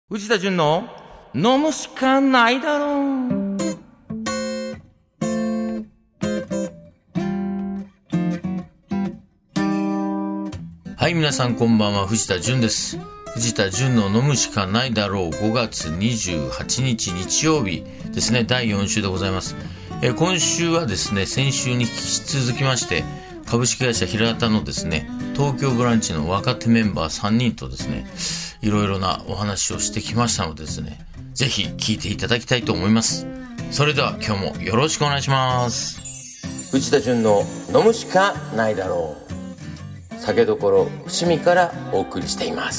藤田純の飲むしかないだろう。はい、皆さんこんばんは。藤田純です。藤田純の飲むしかないだろう。5月28日日曜日ですね、第4週でございます。今週はですね、先週に引き続きまして株式会社平田のですね、東京ブランチの若手メンバー3人とですね、いろいろなお話をしてきましたのでですね、ぜひ聞いていただきたいと思います。それでは今日もよろしくお願いします。藤田純の飲むしかないだろう。酒どころ伏見からお送りしています。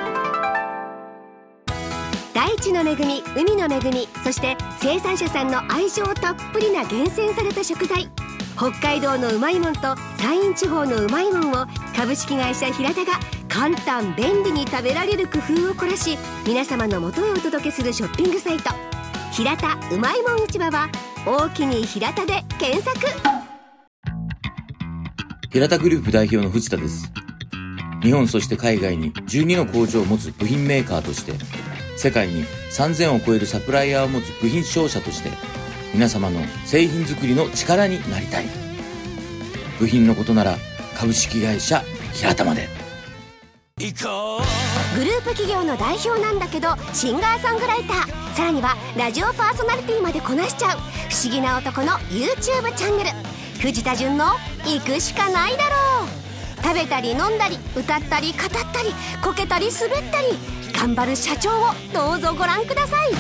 大地の恵み、海の恵み、そして生産者さんの愛情たっぷりな厳選された食材、北海道のうまいもんと山陰地方のうまいもんを株式会社平田が簡単便利に食べられる工夫を凝らし、皆様の元へお届けするショッピングサイト、平田うまいもん市場は大きに平田で検索。 平田グループ代表の藤田です。日本そして海外に12の工場を持つ部品メーカーとして、世界に3000を超えるサプライヤーを持つ部品商社として、皆様の製品作りの力になりたい。部品のことなら株式会社平田まで。 グループ企業の代表なんだけどシンガーソングライター、さらにはラジオパーソナリティまでこなしちゃう不思議な男の YouTube チャンネル、藤田純の行くしかないだろう。食べたり飲んだり歌ったり語ったりこけたり滑ったり頑張る社長をどうぞご覧ください。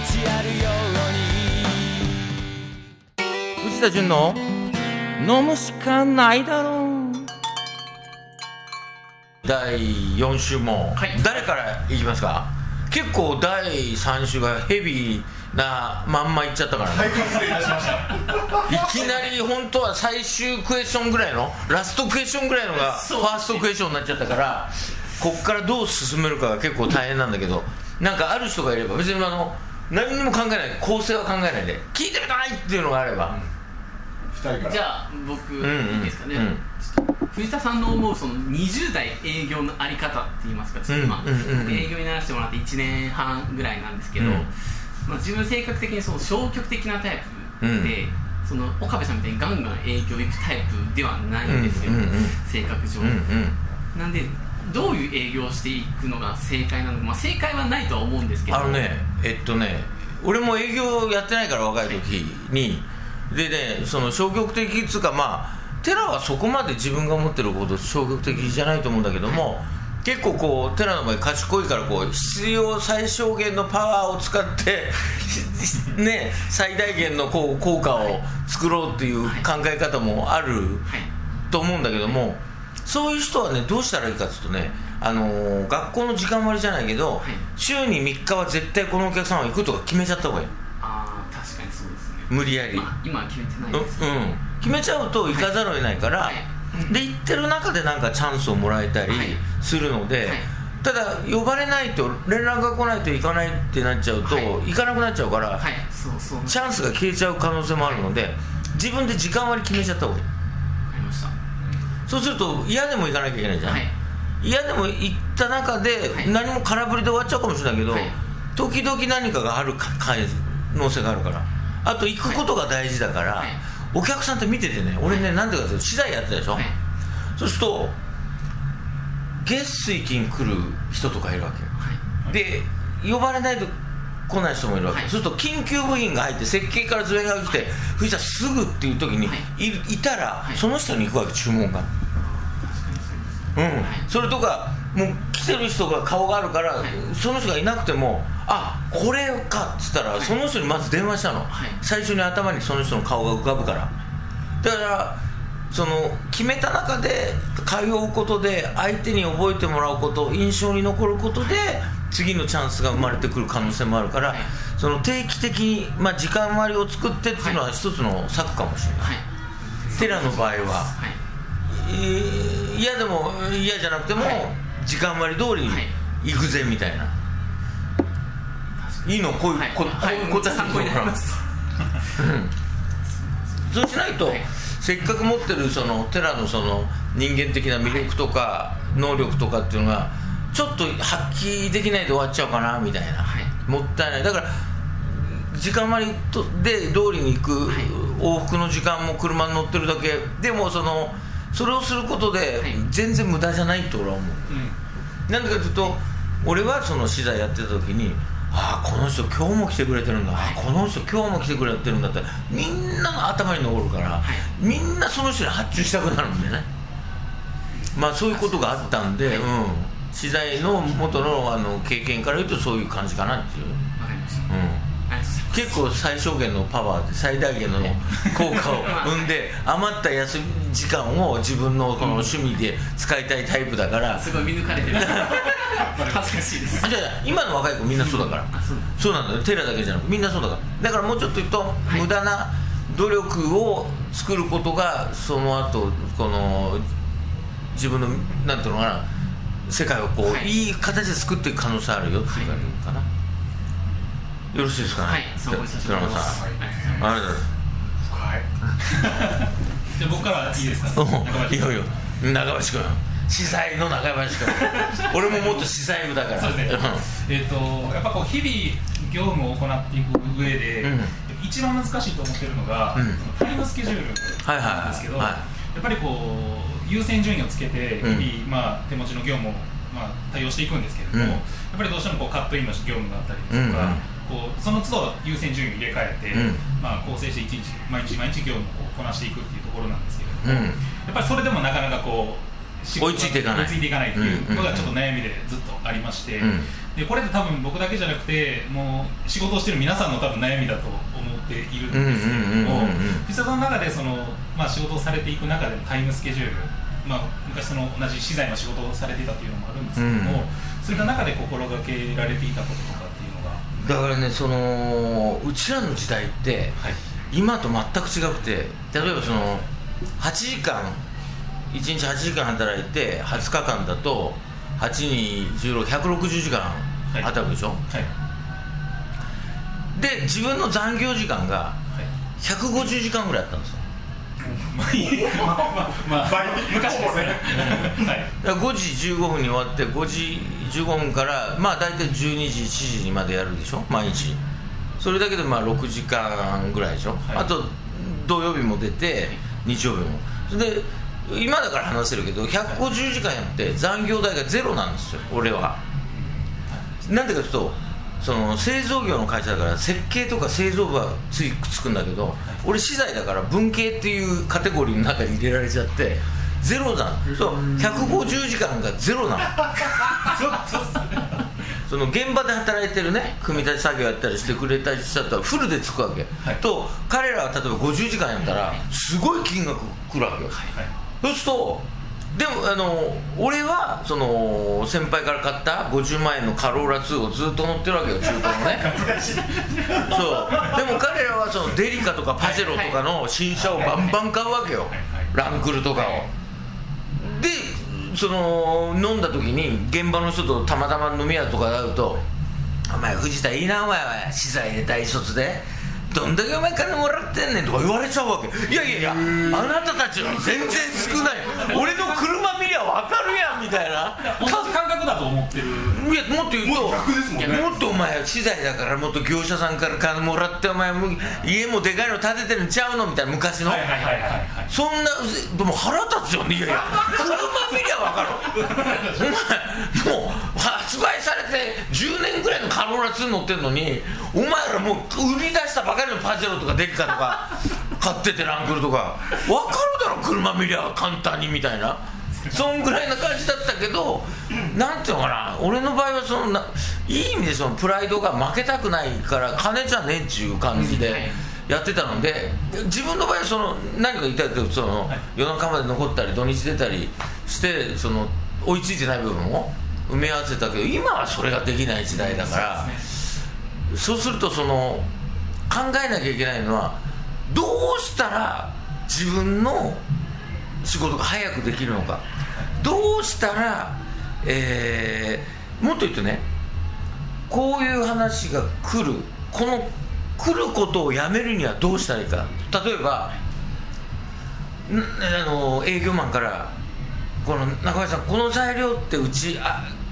藤田純の飲むしかないだろう。第4週も、はい、誰からいきますか？結構第3週がヘビーなまんまいっちゃったからね。はい、失礼いたしました。いきなり本当は最終クエスチョンぐらいのラストクエスチョンぐらいのがファーストクエスチョンになっちゃったから、こっからどう進めるかが結構大変なんだけど、なんかある人がいれば別に何にも考えない、構成は考えないで聞いてみたいっていうのがあれば、 2人から。 じゃあ僕、いいですかね、藤田さんの思うその20代営業のあり方って言いますか、僕営業にならせてもらって1年半ぐらいなんですけど、自分性格的にその消極的なタイプで、その岡部さんみたいにガンガン営業行くタイプではないんですよ、性格上、なんでどういう営業をしていくのが正解なのか、正解はないとは思うんですけど、 俺も営業やってないから若い時に、でね、その消極的っていうか、テラはそこまで自分が思ってること消極的じゃないと思うんだけども、結構こうテラの場合賢いから、こう必要最小限のパワーを使ってね、最大限のこう効果を作ろうっていう考え方もあると思うんだけども、そういう人はね、どうしたらいいかっていうとね、学校の時間割じゃないけど、週に3日は絶対このお客さんは行くとか決めちゃった方がいい。 確かにそうですね。 無理やり、 今は決めてないです、 決めちゃうと行かざるを得ないから、で行ってる中でなんかチャンスをもらえたりするので、ただ呼ばれないと、連絡が来ないと行かないってなっちゃうと、行かなくなっちゃうから、チャンスが消えちゃう可能性もあるので、自分で時間割決めちゃった方がいい。 わかりました。 そうすると嫌でも行かなきゃいけないじゃん、嫌でも行った中で何も空振りで終わっちゃうかもしれないけど、時々何かがある可能性があるから、あと行くことが大事だから、お客さんって見ててね、俺ね、なんでかというと資材やってたでしょ、そうすると月水金来る人とかいるわけ、で呼ばれないと来ない人もいるわけ、そうすると緊急部品が入って設計から図面が来て、藤田すぐっていう時に いたら、その人に行くわけ、注文が、それとかもう来てる人が顔があるから、その人がいなくても、これかっつったら、その人にまず電話したの、最初に頭にその人の顔が浮かぶから。だからその決めた中で通うことで、相手に覚えてもらうこと、印象に残ることで次のチャンスが生まれてくる可能性もあるから、その定期的に、時間割を作ってっていうのは一つの策かもしれない、テラの場合は、嫌でも嫌じゃなくても、時間割通りに行くぜみたいな、いいの、こういうことは参考になります。そうしないと、せっかく持ってるそのテラのその人間的な魅力とか能力とかっていうのがちょっと発揮できないで終わっちゃうかなみたいな、もったいない。だから時間割で通りに行く往復の時間も車に乗ってるだけでも、それをすることで全然無駄じゃないと俺は思う、なんでかというと、俺はその資材やってた時に、この人今日も来てくれてるんだ、この人今日も来てくれてるんだってみんなの頭に残るから、みんなその人に発注したくなるんでね。そういうことがあったんで、資材の元の経験から言うとそういう感じかなっていう。 わかりました。 結構最小限のパワーで最大限の効果を生んで、余った休み時間を自分のこの趣味で使いたいタイプだから、 すごい見抜かれてる恥ずかしいです。 じゃあ今の若い子みんなそうだから、そうなんだよ。テラだけじゃなくみんなそうだから。だからもうちょっと言うと、無駄な努力を作ることがその後この自分のなんていうのかな、世界をこう、いい形で作っていく可能性あるよって言われるかな。よろしいですかね。 参考にさせてもらいます。 ありがとうございます。 じゃあ僕からいいですか。 いよいよ長林君、資材の長林君俺も元資材部だから。 そうですね。やっぱこう日々業務を行っていく上で、一番難しいと思ってるのが、タイムスケジュールなんですけど、やっぱりこう優先順位をつけて日々、手持ちの業務を対応していくんですけれども、やっぱりどうしてもこうカットインの業務があったりですとか、こうその都度優先順位を入れ替えて、構成して毎日業務をこなしていくっていうところなんですけれども、やっぱりそれでもなかなかこう追いついていかないっていうのがちょっと悩みでずっとありまして、でこれって多分僕だけじゃなくて、もう仕事をしてる皆さんの多分悩みだと思っているんですけれども、実際その中で仕事をされていく中でのタイムスケジュール、昔同じ資材の仕事をされていたというのもあるんですけども、そういった中で心がけられていたこととかっていうのが。 だからね、うちらの時代って、今と全く違くて、例えば8時間1日8時間働いて20日間だと8に16、160時間働くでしょ、で自分の残業時間が150時間ぐらいあったんですよ。 昔ですね。 5時15分に終わって、5時15分から大体12時1時までやるでしょ毎日。それだけで6時間ぐらいでしょ、あと土曜日も出て日曜日も。で今だから話せるけど、150時間やって残業代がゼロなんですよ俺は。なんでかというと、製造業の会社だから設計とか製造部はつくんだけど、俺資材だから文系っていうカテゴリーの中に入れられちゃってゼロなの。そう、150時間がゼロなの現場で働いてるね、組み立て作業やったりしてくれたりしちゃったらフルでつくわけ、と彼らは例えば50時間やったらすごい金額くるわけよ、そうすると、でも俺は先輩から買った50万円のカローラ2をずっと乗ってるわけよ、中古のねそうでも彼らはデリカとかパジェロとかの新車をバンバン買うわけよ、ランクルとかを。で飲んだ時に現場の人とたまたま飲み屋とかで会うと「お前藤田いいな、お前は資材大卒でどんだけお前金もらってんねん」とか言われちゃうわけ。いやいやいや、あなたたちは全然少ない、俺の車見りゃ分かるやんみたいな同じ感覚だと思ってる。 いや、もっと言うと逆ですもんね。 もっとお前資材だからもっと業者さんから金もらって、お前家もでかいの建ててるんちゃうのみたいな、昔のそんな。でも腹立つよね。いやいや、車見りゃ分かるお前もう発売されて10年ぐらいのカローラ2乗ってんのに、お前らもう売り出したばかりのパジェロとかデリカとか買ってて、ランクルとか分かるだろ車見りゃ簡単にみたいな、そんぐらいな感じだったけど、なんていうのかな、俺の場合はいい意味でプライドが負けたくないから金じゃねえっていう感じでやってたので、自分の場合は何か言いたいというと、夜中まで残ったり土日出たりして追いついてない部分を埋め合わせたけど、今はそれができない時代だから、そうすると考えなきゃいけないのは、どうしたら自分の仕事が早くできるのか、どうしたら、もっと言うとね、こういう話が来ることをやめるにはどうしたらいいか。例えば営業マンから「中林さん、この材料ってうち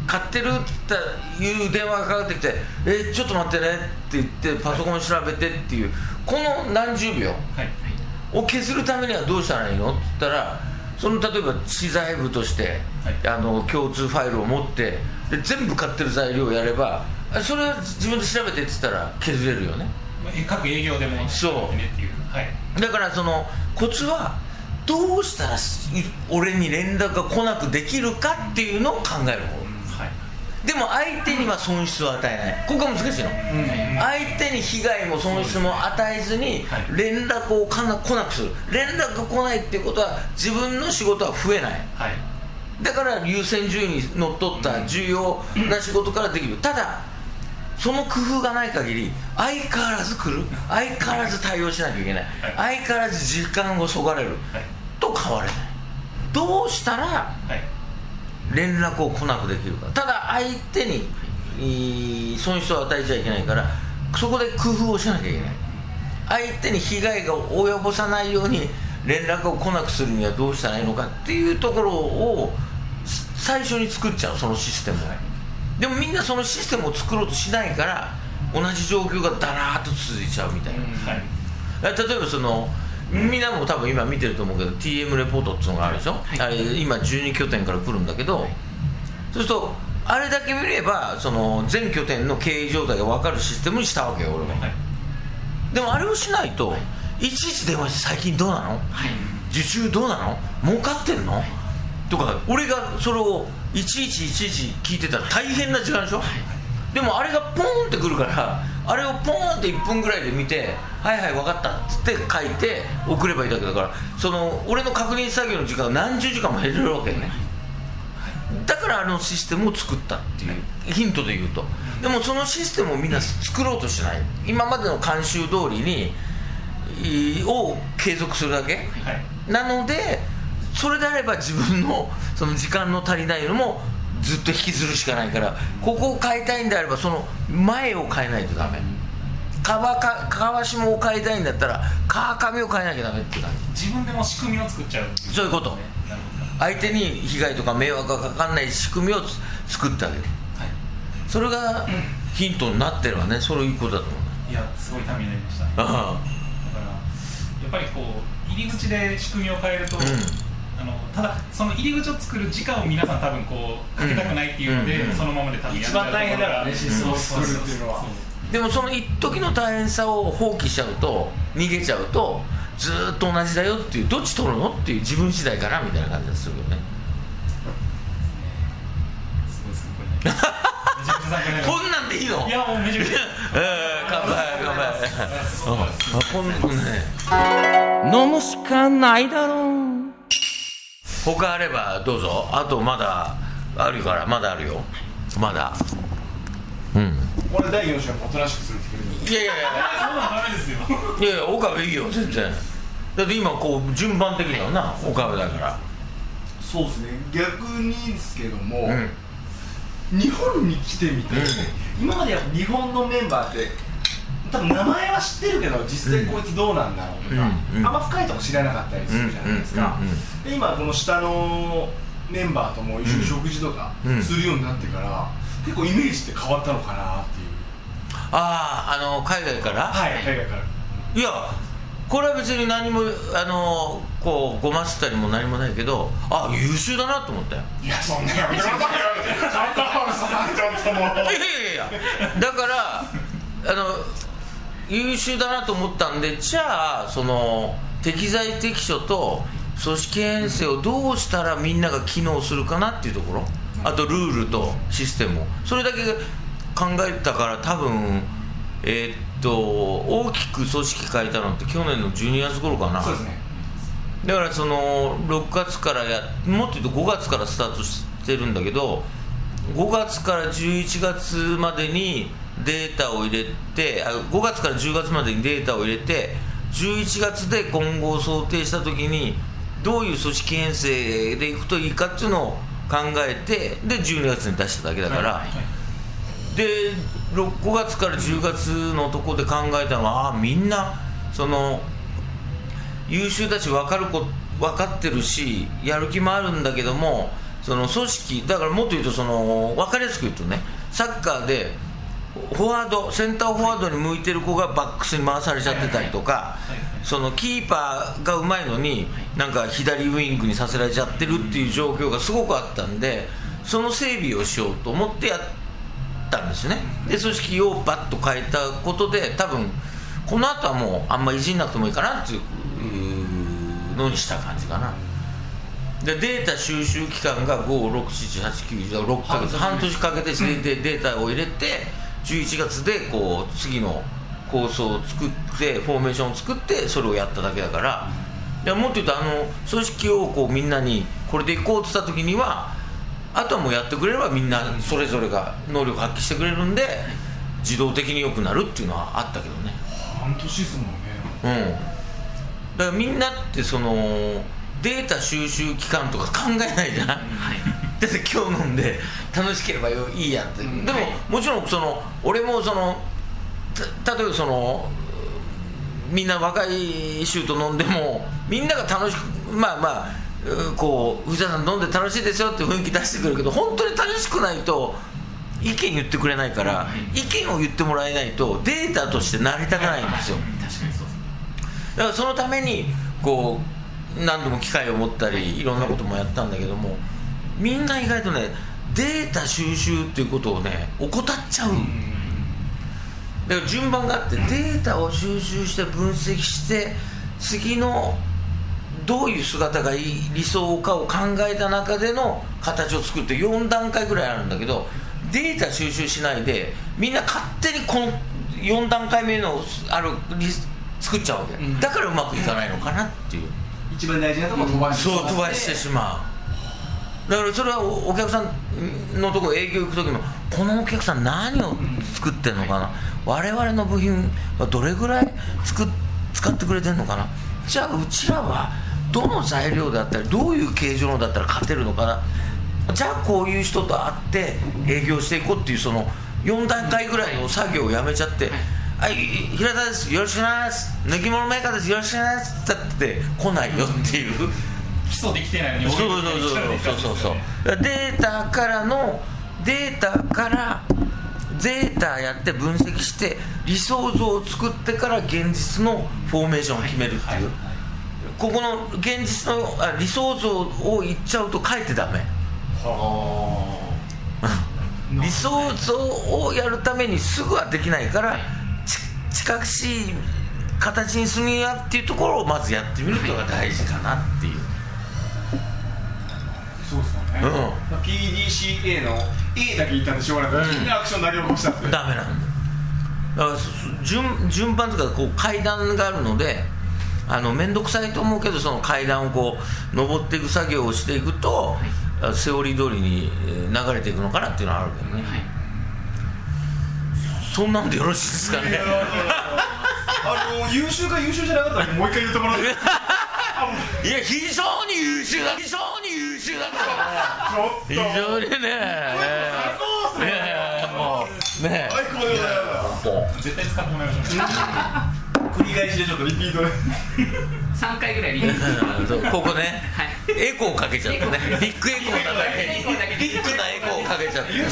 買ってるっていう電話がかかってきてちょっと待ってねって言ってパソコン調べてっていうこの何十秒を削るためにはどうしたらいいのって言ったらその例えば資材部として、共通ファイルを持ってで全部買ってる材料をやればそれは自分で調べてって言ったら削れるよね。 各営業でもそうねっていう、 だからそのコツはどうしたら俺に連絡が来なくできるかっていうのを考える方、でも相手には損失を与えないここが難しいの、相手に被害も損失も与えずに連絡を来なくする連絡が来ないっていうことは自分の仕事は増えない、だから優先順位にのっとった重要な仕事からできる。ただその工夫がない限り相変わらず来る相変わらず対応しなきゃいけない、相変わらず時間をそがれる、と変われない。どうしたら連絡を来なくできるか。ただ相手に損失を与えちゃいけないからそこで工夫をしなきゃいけない。相手に被害が及ぼさないように連絡を来なくするにはどうしたらいいのかっていうところを最初に作っちゃうそのシステムを、でもみんなそのシステムを作ろうとしないから同じ状況がだらーっと続いちゃうみたいな、例えばそのみんなも多分今見てると思うけど TM レポートっていうのがあるでしょ、あれ今12拠点から来るんだけど、そうするとあれだけ見ればその全拠点の経営状態が分かるシステムにしたわけよ俺は、でもあれをしないといちいち電話して最近どうなの、受注どうなの儲かってんのとか俺がそれをいちいち聞いてたら大変な時間でしょ、でもあれがポーンってくるからあれをポーンって1分ぐらいで見てはいはい分かったっつって書いて送ればいいだけだからその俺の確認作業の時間が何十時間も減れるわけよね、だからあのシステムを作ったっていうヒントで言うと。でもそのシステムをみんな作ろうとしない、今までの慣習通りにを継続するだけ、なのでそれであれば自分のその時間の足りないのもずっと引きずるしかないから、ここを変えたいんであればその前を変えないとダメ、川下を変えたいんだったら川上を変えなきゃダメって感じ。自分でも仕組みを作っちゃう、 そういうこと、相手に被害とか迷惑がかかんない仕組みを作ってあげる、それがヒントになってるわね。そういうことだと思う。 いやすごいためになりました、だからやっぱりこう入り口で仕組みを変えると、ただその入り口を作る時間を皆さん多分こうかけたくないっていうので、そのままで多分やっちゃうところが一番大変だからね、システムを作るっていうのは。 でもその一時の大変さを放棄しちゃうと逃げちゃうとずっと同じだよっていう、どっち取るのっていう自分次第かなみたいな感じがするよね。 すごいですねこれねめちゃくちゃ参考になります。 こんなんでいいの？ いやもうめちゃくちゃ乾杯こんなね飲むしかないだろう。他あればどうぞ。あとまだあるからまだあるよまだ。 俺第4週はおとなしくするって言う。 いやそんなんダメですよ。 いや岡部いいよ全然。だって今こう順番的にはな岡部だから。 そうですね、逆にですけども、日本に来てみて、今までやっぱ日本のメンバーって多分名前は知ってるけど実際こいつどうなんだろうとか、あんま深いとこ知らなかったりするじゃないですか。で今この下のメンバーとも一緒に食事とかするようになってから、結構イメージって変わったのかなっていう。 海外から？ はい、海外から。 いやこれは別に何もこうごますったりも何もないけど、優秀だなと思ったよ。 いやそんなやめてくださいよ。ちょっともう。 いやだから優秀だなと思ったんで、じゃあその適材適所と組織編成をどうしたらみんなが機能するかなっていうところ、あとルールとシステムをそれだけ考えたから多分大きく組織変えたのって去年の12月頃かな。 そうですね。 だからその6月からもっと言うと5月からスタートしてるんだけど、5月から11月までにデータを入れて5月から10月までにデータを入れて11月で今後を想定した時にどういう組織編成でいくといいかっていうのを考えてで12月に出しただけだから、で5月から10月のところで考えたのはみんなその優秀だし分かってるしやる気もあるんだけどもその組織だから、もっと言うと分かりやすく言うとね、サッカーでフォワード、センターフォワードに向いてる子がバックスに回されちゃってたりとか、そのキーパーがうまいのになんか左ウイングにさせられちゃってるっていう状況がすごくあったんで、その整備をしようと思ってやったんですね。で組織をバッと変えたことで、多分この後はもうあんまいじんなくてもいいかなっていうのにした感じかな。でデータ収集期間が5678916ヶ月、半年かけてデータを入れて11月でこう次の構想を作ってフォーメーションを作ってそれをやっただけだから、もっと言うと組織をこうみんなにこれでいこうって言った時には、あとはもうやってくれればみんなそれぞれが能力発揮してくれるんで自動的に良くなるっていうのはあったけどね。 半年ですもんね。 だからみんなってそのデータ収集期間とか考えないじゃん、だって今日飲んで楽しければいいやって、でも、もちろん俺も例えばみんな若い衆と飲んでもみんなが楽しくこう藤田さん飲んで楽しいですよって雰囲気出してくるけど、本当に楽しくないと意見言ってくれないから、意見を言ってもらえないとデータとして成り立たないんですよ。 確かにそう。 だからそのためにこう何度も機会を持ったりいろんなこともやったんだけども、みんな意外とねデータ収集っていうことをね怠っちゃう。だから順番があって、データを収集して分析して次のどういう姿がいい理想かを考えた中での形を作って4段階ぐらいあるんだけど、データ収集しないでみんな勝手にこの4段階目の作っちゃうわけ、だからうまくいかないのかなっていう。 一番大事なところを飛ばしてしまう。だからそれはお客さんのところ営業行く時も、このお客さん何を作ってんのかな、我々の部品はどれぐらい使ってくれてんのかな、じゃあうちらはどの材料だったりどういう形状のだったら勝てるのかな、じゃあこういう人と会って営業していこうっていう、その4段階ぐらいの作業をやめちゃって、はい、平田です、よろしくお願いします、抜き物メーカーです、よろしくお願いしますって来ないよっていう、 基礎できてないのにそうデータからデータやって分析して理想像を作ってから現実のフォーメーションを決めるっていう、ここの現実の理想像を言っちゃうと書いてダメ。理想像をやるためにすぐはできないから、近しい形にするにはっていうところをまずやってみるのが大事かなっていう。 そうですよね、 PDCA の A だけ言ったんでしょうがないから、みんなアクションだけ起こしたってダメなんだ。だから順番とかこう階段があるので、面倒くさいと思うけど、その階段をこう登っていく作業をしていくと、セオリー通りに流れていくのかなっていうのはあるけどね、そんなんでよろしいですかね。 優秀か優秀じゃなかったらもう一回言ってもらって。 いや、非常に優秀だった非常にね、もうね、 絶対使ってもらいましょう。 繰り返しでちょっとリピートで 3回ぐらいリピートここね、エコーかけちゃったね、ビッグエコーだけビッグなエコーかけちゃってね。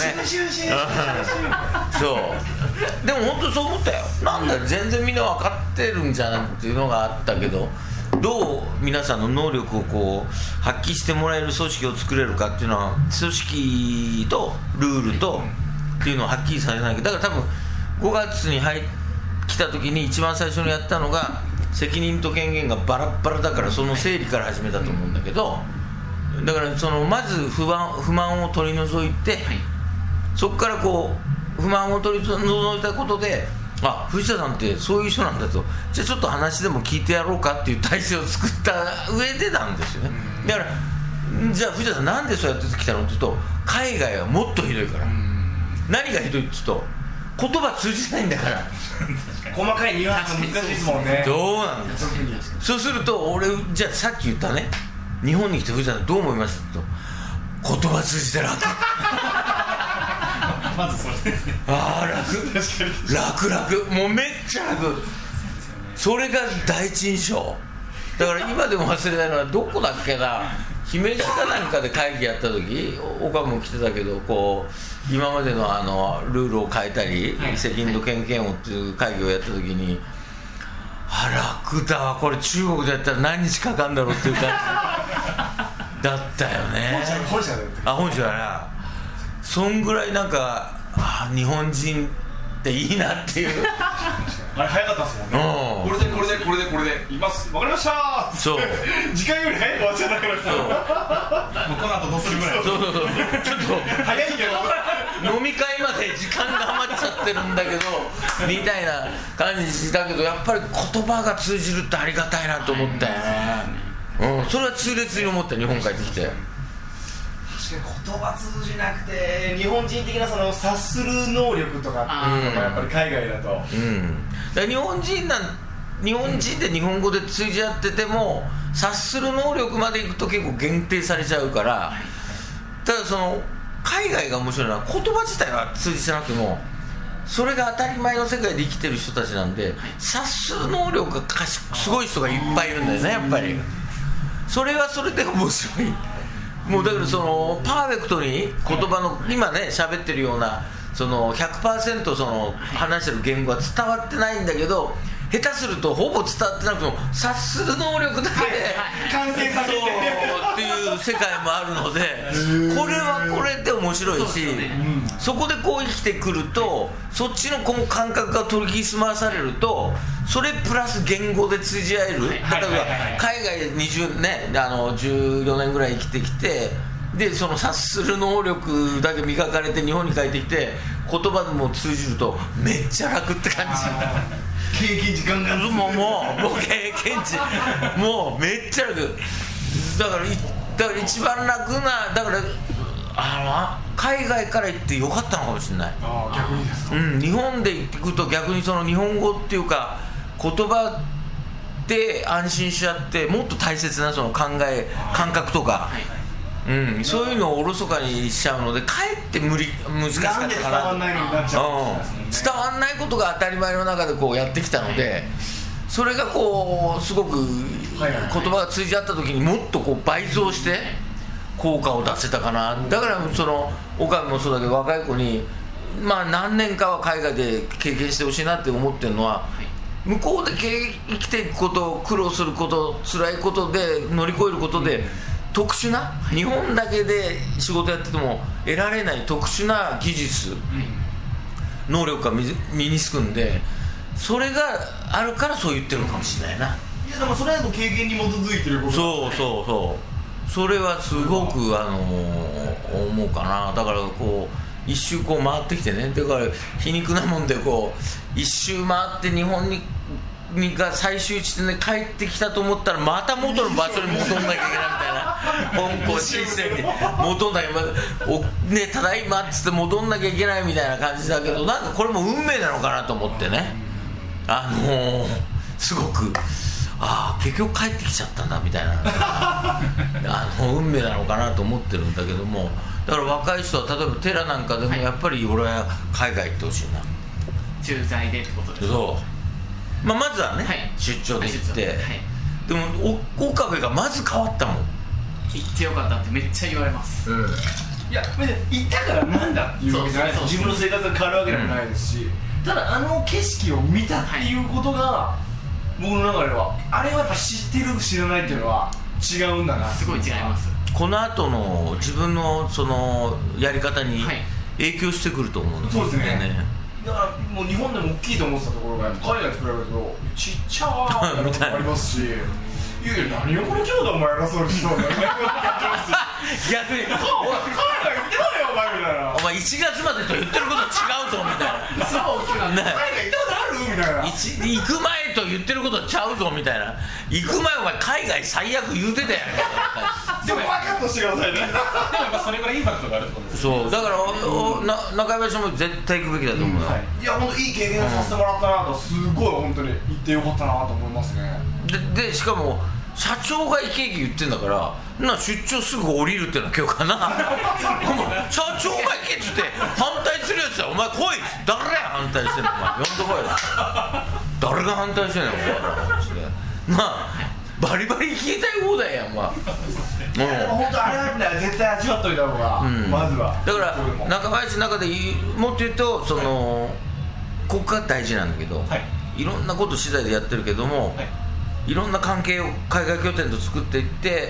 そうでも本当そう思ったよ。なんだ全然みんな分かってるんじゃんっていうのがあったけど、どう皆さんの能力をこう発揮してもらえる組織を作れるかっていうのは、組織とルールとっていうのをはっきりされないけど、だから多分5月に来た時に一番最初にやったのが、責任と権限がバラッバラだからその整理から始めたと思うんだけど、だからまず不満を取り除いて、そこからこう不満を取り除いたことで、あ、藤田さんってそういう人なんだと、じゃあちょっと話でも聞いてやろうかっていう体制を作った上でなんですよね。だからじゃあ藤田さんなんでそうやってきたのって言うと、海外はもっとひどいから。何がひどいって言うと、言葉通じないんだから。 細かいニュアンス難しいですもんね。 どうなんですか。そうすると俺、じゃあさっき言ったね、日本に来て藤田さんどう思いましたと、言葉通じて楽まずそれですね。 ああ楽もうめっちゃ楽。それが第一印象だから、今でも忘れないのはどこだっけな、 姫路かなんかで会議やった時岡も来てたけど、こう今までのルールを変えたり、責任と権限をっていう会議をやった時に、楽だわ、これ中国でやったら何日かかるんだろうっていう感じだったよね。 本社だな。そんぐらいなんか日本人っていいなっていうあれ早かったっすもんね。これでいます、わかりましたー。 そう時間より早く終わっちゃったからもうこの後どうするぐらい。 そうちょっと早いけど飲み会まで時間が余っちゃってるんだけどみたいな感じだけど、やっぱり言葉が通じるってありがたいなと思ったよね。それは痛烈に思った。日本帰ってきて確かに言葉通じなくて、日本人的なその察する能力とかっていうのがやっぱり海外だと、 だから日本人で日本語で通じ合ってても察する能力までいくと結構限定されちゃうから、ただその海外が面白いのは言葉自体は通じてなくてもそれが当たり前の世界で生きてる人たちなんで、察する能力がすごい人がいっぱいいるんだよね。やっぱりそれはそれで面白い。もうだからそのパーフェクトに言葉の今ね喋ってるようなその 100% その話してる言語は伝わってないんだけど、下手するとほぼ伝わってなくても察する能力だけで完成させてっていう世界もあるので、これはこれで面白いし、そこでこう生きてくるとそっちのこの感覚が研ぎ澄まされると、それプラス言語で通じ合える。例えば海外で14年ぐらい生きてきて、でその察する能力だけ磨かれて日本に帰ってきて言葉でも通じるとめっちゃ楽って感じ。 経験時間がもう経験値もうめっちゃ楽だから一番楽な、だから海外から行ってよかったのかもしれない。 逆にですか。 日本で行くと逆にその日本語っていうか言葉で安心しちゃってもっと大切なその感覚とか、そういうのをおろそかにしちゃうので、かえって難しかったかな。 なんで伝わんないのになっちゃうんですもんね。 伝わんないことが当たり前の中でこうやってきたので、それがこうすごく言葉が通じ合った時にもっとこう倍増して効果を出せたかな。だからその岡部もそうだけど若い子に何年かは海外で経験してほしいなって思ってるのは、向こうで生きていくこと、苦労すること、辛いことで乗り越えることで特殊な、日本だけで仕事やってても得られない特殊な技術、能力が身につくんで、それがあるからそう言ってるのかもしれないな。 いやでもそれはもう経験に基づいてること。 そうそれはすごく思うかな。だからこう一周こう回ってきてね、だから皮肉なもんでこう一周回って日本にが最終地点で帰ってきたと思ったらまた元の場所に戻んなきゃいけないみたいな、香港新鮮に戻んなきゃただいまっつって戻んなきゃいけないみたいな感じだけど、なんかこれも運命なのかなと思ってね、すごく結局帰ってきちゃったんだみたいな運命なのかなと思ってるんだけども、だから若い人は例えば寺なんかでもやっぱり俺は海外行ってほしいな。 駐在でってことですか。 そうまずはね、出張で行って、でも岡部がまず変わったもん。 行ってよかったってめっちゃ言われます。 いや行ったからなんだっていうわけじゃないです。自分の生活が変わるわけでもないですし、ただ景色を見たっていうことが、僕の中ではあれはやっぱ知ってる知らないっていうのは違うんだな。 すごい違います。 この後の自分のそのやり方に影響してくると思うんですよね。 そうですね。だからもう日本でも大きいと思ってたところが海外と比べるとちっちゃーってありますし、いや何をこの強度お前偉そうにしようか逆に海外行ってたねお前みたいな、 お前1月までと言ってること違うぞみたいな、 そう大きくなって、 海外行ったことあるみたいな、 行く前と言ってることちゃうぞみたいな、行く前お前海外最悪言うてたやんでも分かっとしてくださいね。 でもやっぱそれぐらいインパクトがあるってことですそうだから中山さんも絶対行くべきだと思うよ。 いや本当いい経験させてもらったなと、すごい本当に行ってよかったなと思いますね。 でしかも社長がイケイケ言ってんだから出張すぐ降りるっていうのは今日かな社長が行けっつって反対するやつはお前来い、誰や反対してんのお前呼んでこい誰が反対してんのお前らバリバリ聞きたい放題やんか。 でも本当あれはね絶対味わっといた方が、まずはだから中林の中でもっと言うとその、ここが大事なんだけど、いろんなこと資材でやってるけども、いろんな関係を海外拠点と作っていって、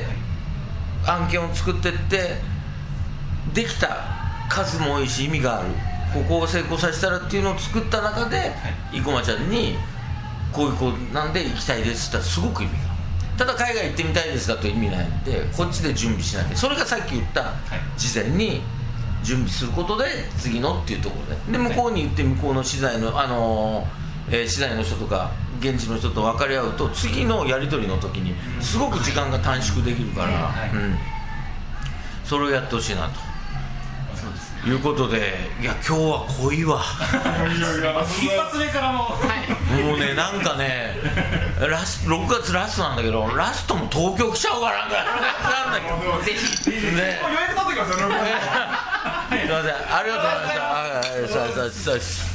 案件を作っていってできた数も多いし意味がある、ここを成功させたらっていうのを作った中で、生駒ちゃんにこういう子なんで行きたいですって言ったらすごく意味が、ただ海外行ってみたいですだと意味ないんで、こっちで準備しなきゃ、それがさっき言った事前に準備することで次のっていうところで、向こうに行って向こうの資材の資材の人とか現地の人と分かり合うと、次のやり取りの時にすごく時間が短縮できるから、それをやってほしいなということで、いや今日は濃いわ一発目からももうね、なんかね6月ラストなんだけど、ラストも東京来ちゃおうかなんだけどぜひね、 予約取ってください。 すいません、ありがとうございました。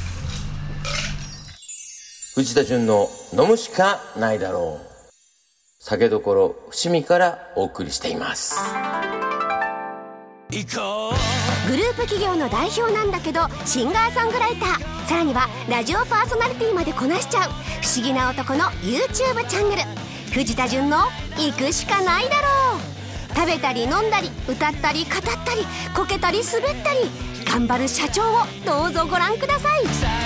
藤田純の飲むしかないだろう、酒どころ伏見からお送りしています。 グループ企業の代表なんだけどシンガーソングライター、さらにはラジオパーソナリティまでこなしちゃう不思議な男の YouTube チャンネル、藤田純の行くしかないだろう。食べたり飲んだり歌ったり語ったりこけたり滑ったり頑張る社長をどうぞご覧ください。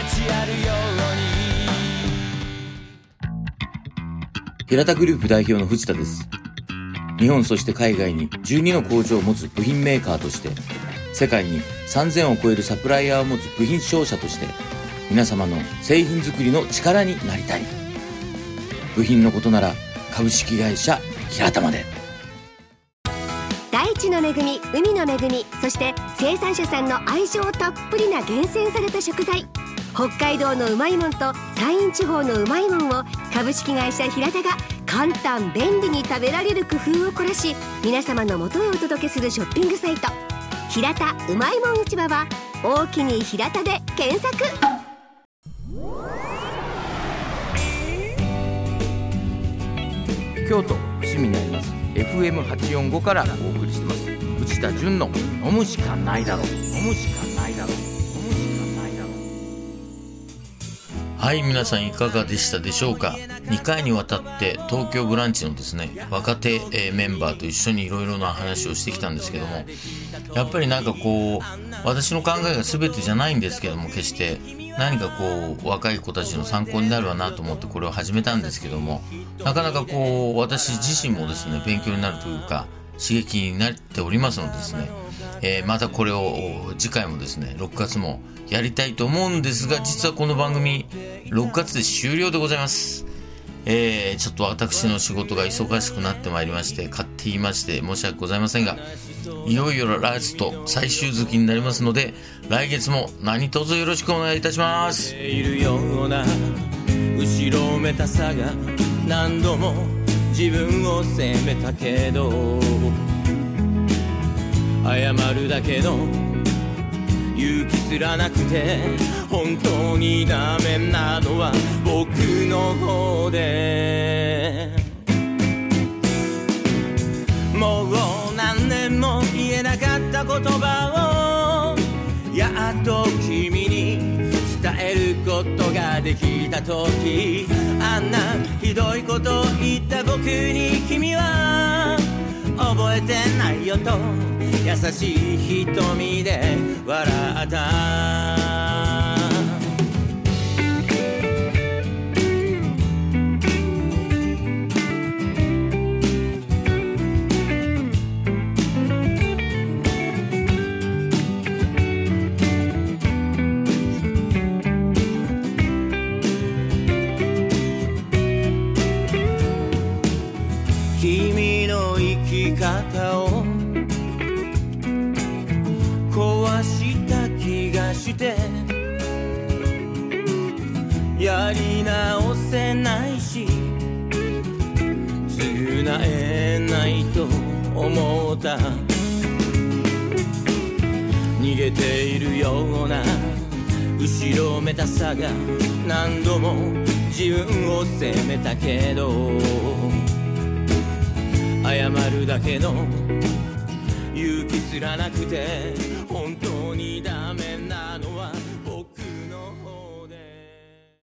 平田グループ代表の藤田です。日本そして海外に12の工場を持つ部品メーカーとして、世界に3000を超えるサプライヤーを持つ部品商社として、皆様の製品作りの力になりたい。部品のことなら株式会社平田まで。 大地の恵み、海の恵み、そして生産者さんの愛情たっぷりな厳選された食材、北海道のうまいもんと山陰地方のうまいもんを株式会社平田が簡単便利に食べられる工夫を凝らし、皆様の元へお届けするショッピングサイト、平田うまいもん市場は大きに平田で検索。 京都伏見にあります FM845 からお送りしてます、藤田純の飲むしかないだろう、飲むしかないだろう、飲むしかないだろう。 はい、皆さんいかがでしたでしょうか。2回にわたって東京ブランチのですね、若手メンバーと一緒にいろいろな話をしてきたんですけども、やっぱりなんかこう私の考えが全てじゃないんですけども、決して何かこう若い子たちの参考になるわなと思ってこれを始めたんですけども、なかなかこう私自身もですね勉強になるというか刺激になっておりますのでですね、またこれを次回もですね6月もやりたいと思うんですが、実はこの番組6月で終了でございます。ちょっと私の仕事が忙しくなってまいりまして、勝手言いまして申し訳ございませんが、いよいよラスト最終月になりますので、来月も何卒よろしくお願いいたします。 いるような後ろめたさが何度も自分を責めたけど、謝るだけの勇気すらなくて、本当にダメなのは僕の方で、もう何年も言えなかった言葉をやっと君に伝えることができた時、あんなひどいこと言った僕に君は覚えてないよと優しい瞳で笑った君の生き方を壊した気がして、やり直せないし償えないと思った、逃げているような後ろめたさが何度も自分を責めたけど、 謝るだけの勇気すらなくて本当にダメな